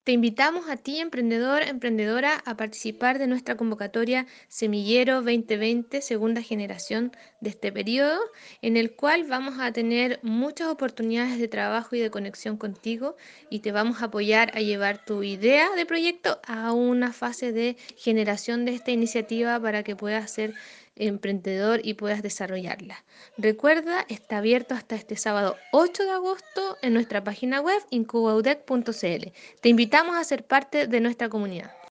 Te invitamos a ti, emprendedor, emprendedora, a participar de nuestra convocatoria Semillero 2020, segunda generación de este periodo, en el cual vamos a tener muchas oportunidades de trabajo y de conexión contigo y te vamos a apoyar a llevar tu idea de proyecto a una fase de generación de esta iniciativa para que puedas ser emprendedor y puedas desarrollarla. Recuerda, está abierto hasta este sábado 8 de agosto en nuestra página web incubaudec.cl. Te invitamos a ser parte de nuestra comunidad.